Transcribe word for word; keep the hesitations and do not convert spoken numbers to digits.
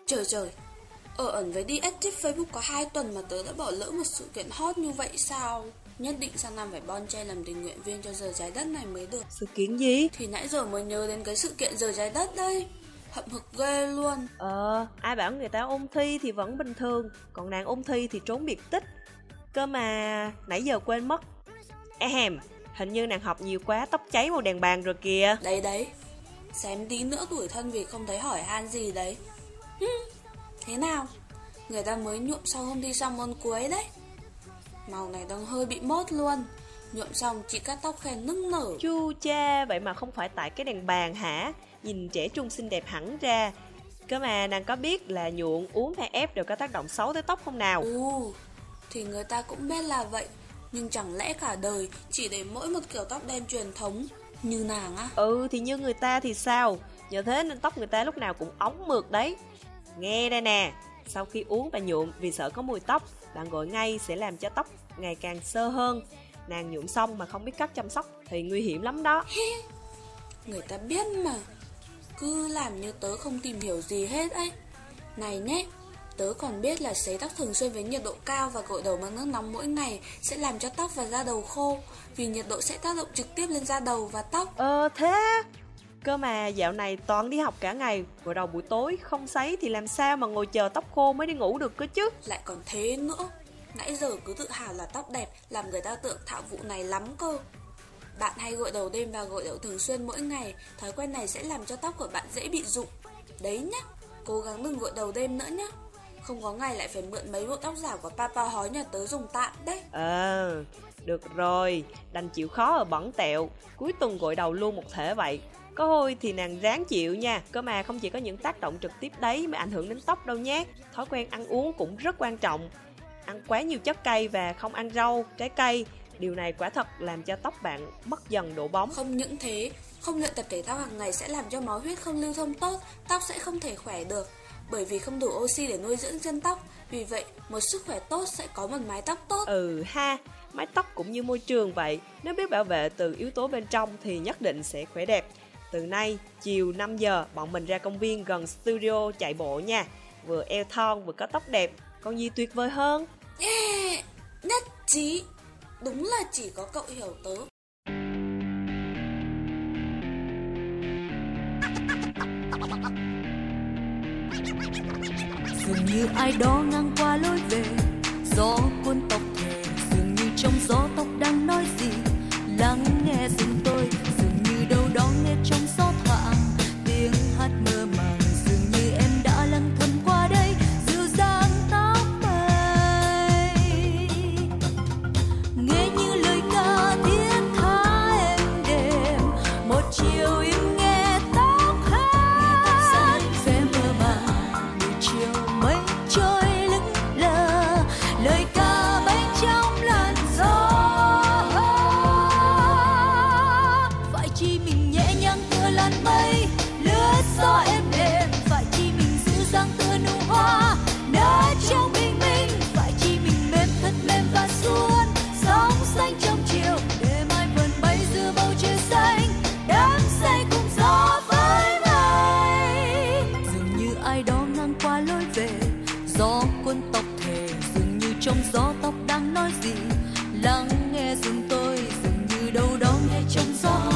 Trời trời, ở ẩn với deactive Facebook có hai tuần mà tớ đã bỏ lỡ một sự kiện hot như vậy sao? Nhất định sang năm phải bon chen làm tình nguyện viên cho giờ trái đất này mới được. Sự kiện gì? Thì nãy giờ mới nhớ đến cái sự kiện giờ trái đất đây. Hậm hực ghê luôn. Ờ, ai bảo người ta ôn thi thì vẫn bình thường, còn nàng ôn thi thì trốn biệt tích. Cơ mà nãy giờ quên mất. Ehem, hình như nàng học nhiều quá, tóc cháy màu đèn bàn rồi kìa. Đấy đấy, xém tí nữa tủi thân vì không thấy hỏi han gì đấy. Hừm, thế nào? Người ta mới nhuộm sau hôm thi xong môn cuối đấy. Màu này đang hơi bị mốt luôn. Nhuộm xong chị cắt tóc khen nức nở. Chu cha, vậy mà không phải tại cái đèn bàn hả? Nhìn trẻ trung xinh đẹp hẳn ra. Cơ mà nàng có biết là nhuộm, uống hay ép đều có tác động xấu tới tóc không nào? Ừ, thì người ta cũng biết là vậy. Nhưng chẳng lẽ cả đời chỉ để mỗi một kiểu tóc đen truyền thống như nàng á? Ừ, thì như người ta thì sao? Nhờ thế nên tóc người ta lúc nào cũng óng mượt đấy. Nghe đây nè, sau khi uống và nhuộm vì sợ có mùi tóc, bạn gội ngay sẽ làm cho tóc ngày càng xơ hơn. Nàng nhuộm xong mà không biết cách chăm sóc thì nguy hiểm lắm đó. Người ta biết mà, cứ làm như tớ không tìm hiểu gì hết ấy. Này nhé, tớ còn biết là sấy tóc thường xuyên với nhiệt độ cao và gội đầu bằng nước nóng mỗi ngày sẽ làm cho tóc và da đầu khô, vì nhiệt độ sẽ tác động trực tiếp lên da đầu và tóc. Ờ thế. Cơ mà dạo này toàn đi học cả ngày, gội đầu buổi tối không sấy thì làm sao mà ngồi chờ tóc khô mới đi ngủ được cơ chứ. Lại còn thế nữa, nãy giờ cứ tự hào là tóc đẹp làm người ta tưởng thạo vụ này lắm cơ. Bạn hay gội đầu đêm và gội đầu thường xuyên mỗi ngày, thói quen này sẽ làm cho tóc của bạn dễ bị rụng. Đấy nhá, cố gắng đừng gội đầu đêm nữa nhá. Không có ngày lại phải mượn mấy bộ tóc giả của Papa hói nhà tớ dùng tạm đấy. Ờ, được rồi, đành chịu khó ở bẩn tẹo. Cuối tuần gội đầu luôn một thể vậy. Có hôi thì nàng ráng chịu nha. Cơ mà không chỉ có những tác động trực tiếp đấy mới ảnh hưởng đến tóc đâu nhé. Thói quen ăn uống cũng rất quan trọng. Ăn quá nhiều chất cay và không ăn rau, trái cây, điều này quả thật làm cho tóc bạn mất dần độ bóng. Không những thế, không luyện tập thể thao hàng ngày sẽ làm cho máu huyết không lưu thông tốt, tóc sẽ không thể khỏe được, bởi vì không đủ oxy để nuôi dưỡng chân tóc. Vì vậy, một sức khỏe tốt sẽ có một mái tóc tốt. Ừ ha, mái tóc cũng như môi trường vậy. Nếu biết bảo vệ từ yếu tố bên trong thì nhất định sẽ khỏe đẹp. Từ nay, chiều năm giờ, bọn mình ra công viên gần studio chạy bộ nha. Vừa eo thon vừa có tóc đẹp, còn gì tuyệt vời hơn. Yeah, nhất trí. Đúng là chỉ có cậu hiểu tớ. Dường như ai đó ngang qua lối về, gió cuốn tóc thề. Dường như trong gió tóc đang nói gì, lắng nghe giùm tôi. Dường như đâu đó nghe trong gió thoảng tiếng hát mơ màng. Dường như em đã lặng thầm qua đây, dịu dàng tóc mây. Nghe như lời ca thiết tha êm đềm, một chiều im nghe tóc hát. Sẽ mơ màng buổi chiều mây trôi lững lờ, lời ca bay trong làn gió. Phải chi mình nhẹ nhàng tựa làn mây, lướt gió êm đềm. Phải chi mình dịu dàng tựa nụ hoa nở trong bình minh. Phải chi mình mềm thật mềm và suôn, sóng xanh trong chiều để mai vườn bay giữa bầu trời xanh, đắm say cùng gió với mây. Dường như ai đó ngang qua lối về, gió cuốn tóc thề. Dường như trong gió tóc đang nói gì, lắng nghe giùm tôi. Dường như đâu đó nghe trong gió